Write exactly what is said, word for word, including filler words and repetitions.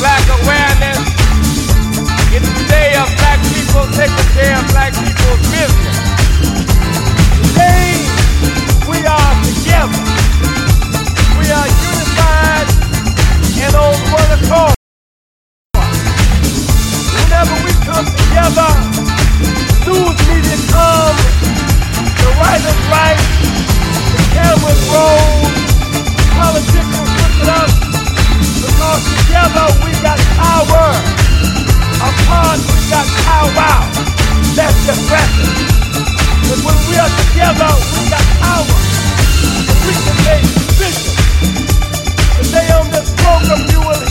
black awareness. It's the day of black people taking care of black people's business. Today, we are together. We are unified and on one accord. Whenever we come together, news media come, the right is right, the cameras roll, politicians look at us, because together we got power. Apart we got power. That's the pressure. But when we are together, we got power. And we can make decisions. Today on this program, you will